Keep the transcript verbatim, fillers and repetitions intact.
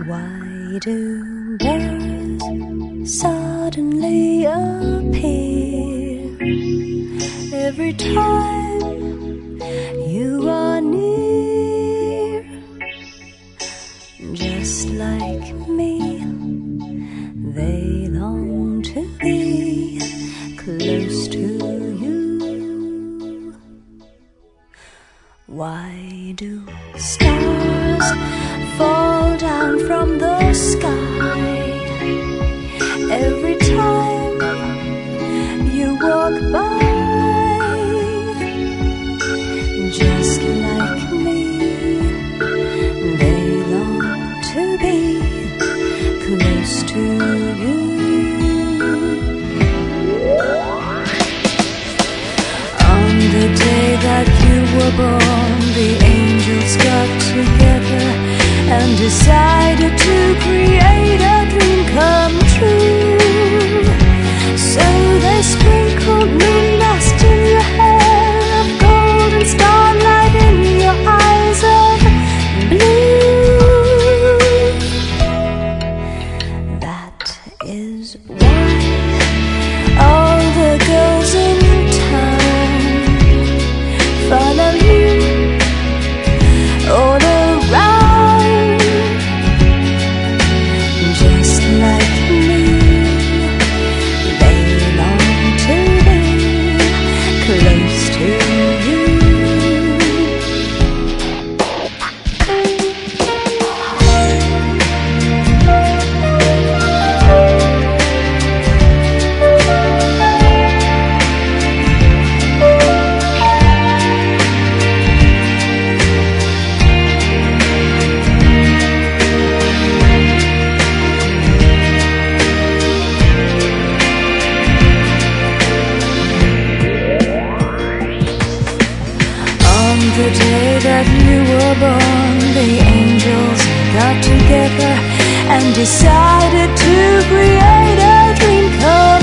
Why do birds suddenly appear every time you are near? Just like me, they long to be close to you. Why do stars fall down from the sky every time you walk by? Just like me, they long to be close to you. On the day that you were born, the angels got together and decided to create a dream come true. So they sprinkled moon dust in your hair of gold and starlight in your eyes of blue. That is why all the girls in town follow you all around. Just like me, they long to be close to you. The day that you were born, the angels got together and decided to create a dream come